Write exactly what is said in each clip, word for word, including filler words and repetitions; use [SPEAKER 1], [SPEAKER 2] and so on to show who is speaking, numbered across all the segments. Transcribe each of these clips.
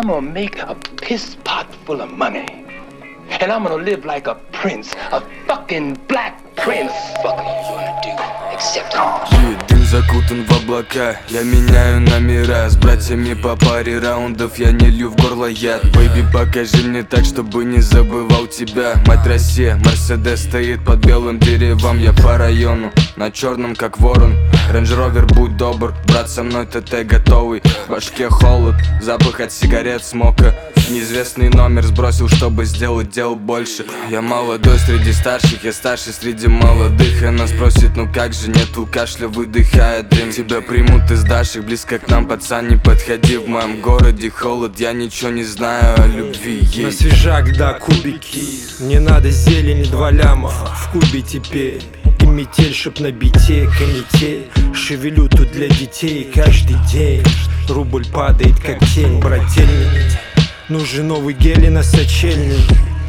[SPEAKER 1] I'm gonna make a piss pot full of money. And I'm gonna live like a prince, a fucking black prince. What the fuck are you gonna do? Accept it.
[SPEAKER 2] Дым закутан в облака, я меняю номера. С братьями по паре раундов, я не лью в горло яд. Бэйби, покажи мне так, чтобы не забывал тебя. Мать Россия, Мерседес стоит под белым деревом. Я по району, на черном как ворон. Рейндж Ровер, будь добр, брат, со мной ТТ готовый. В башке холод, запах от сигарет, смока. Неизвестный номер сбросил, чтобы сделать дел больше. Я молодой среди старших, я старший среди молодых. Она спросит, ну как же, нету кашля, выдыхает дым. Тебя примут из дашек, близко к нам, пацан, не подходи. В моем городе холод, я ничего не знаю о любви. Ей.
[SPEAKER 3] На свежак, да, кубики. Не надо зелени, два ляма в кубе теперь. И метель, чтоб на бите, канитель. Шевелю тут для детей каждый день. Рубль падает, как тень, брательник. Нужен новый гель и на сочельник.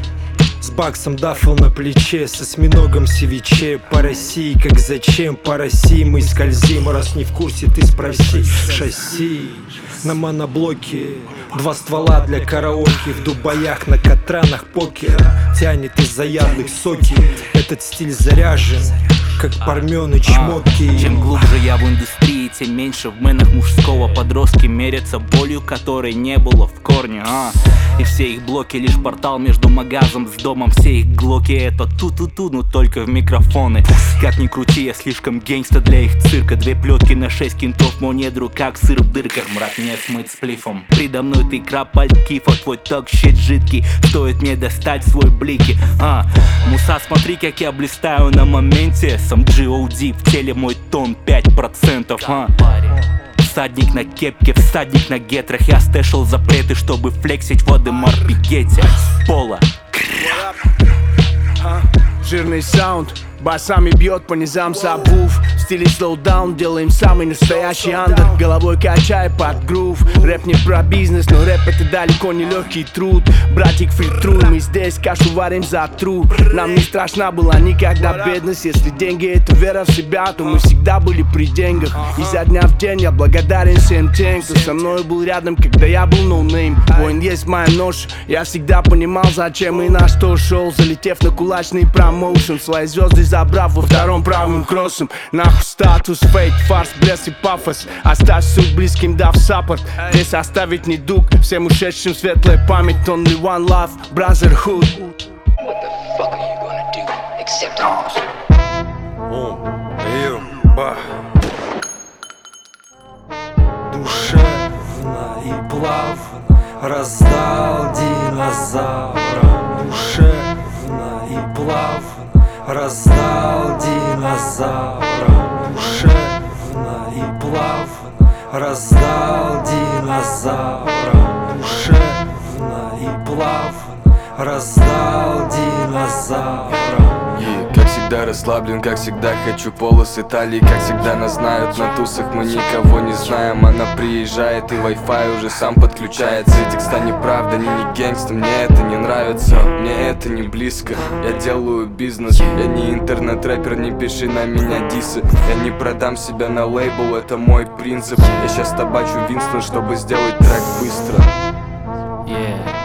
[SPEAKER 3] С баксом дафл на плече, со осьминогом севиче. По России, как зачем, по России мы скользим. Раз не в курсе, ты спроси. Шасси на моноблоке, два ствола для караоке. В Дубаях, на Катранах покер. Тянет из заядлых соки. Этот стиль заряжен, как пармены чмотки.
[SPEAKER 4] а, Чем глубже я в индустрии, тем меньше в менах мужского. Подростки мерятся болью, которой не было в корне. а. И все их блоки лишь портал между магазом с домом. Все их глоки это ту-ту-ту, но только в микрофоны. Как ни крути, я слишком гейнгста для их цирка. Две плетки на шесть кентов, мой недру как сыр в дырках. Мрак не смыть сплифом. Предо мной ты крапаль кифа, твой ток щит жидкий. Стоит мне достать свой блики. а. Муса, смотри, как я блистаю на моменте. Сам джи о ди, в теле мой тон пять процентов. а. Всадник на кепке, всадник на гетрах. Я стэшил запреты, чтобы флексить в Адемар Пикете. Пола.
[SPEAKER 5] Жирный саунд, басами бьет по низам сабвуф. В стиле слоудаун делаем самый настоящий андер. Головой качай под грув. Рэп не про бизнес, но рэп это далеко не легкий труд. Братик, фильтруй, мы здесь кашу варим за тру. Нам не страшна была никогда бедность. Если деньги это вера в себя, то мы всегда были при деньгах. Изо дня в день я благодарен всем тем, кто со мной был рядом, когда я был ноунейм. Воин есть моя нож, я всегда понимал, зачем и на что шел. Залетев на кулачный промоушен, свои звезды забрав во втором правым кроссом. Нахуй статус, фейк, фарс, блеск и пафос. Оставь суть близким, дав саппорт. Здесь оставить недуг, всем ушедшим светлая память. Only one love, brotherhood.
[SPEAKER 1] What the fuck are you gonna do? Accept it.
[SPEAKER 3] Душевно и плавно раздал динозавра. Душевно и плавно раздал динозавра. Душевно и плавно раздал динозавра. Душевно и плавно раздал динозавра.
[SPEAKER 2] И, как всегда расслаблен, как всегда хочу полосы талии. Как всегда нас знают на тусах, мы никого не знаем. Она приезжает и Wi-Fi уже сам подключается. Текста неправда, не не гангста, мне это не нравится. Мне это не близко, я делаю бизнес. Я не интернет-рэпер, не пиши на меня дисы. Я не продам себя на лейбл, это мой принцип. Я сейчас табачу Винстон, чтобы сделать трек быстро.
[SPEAKER 4] Yeah.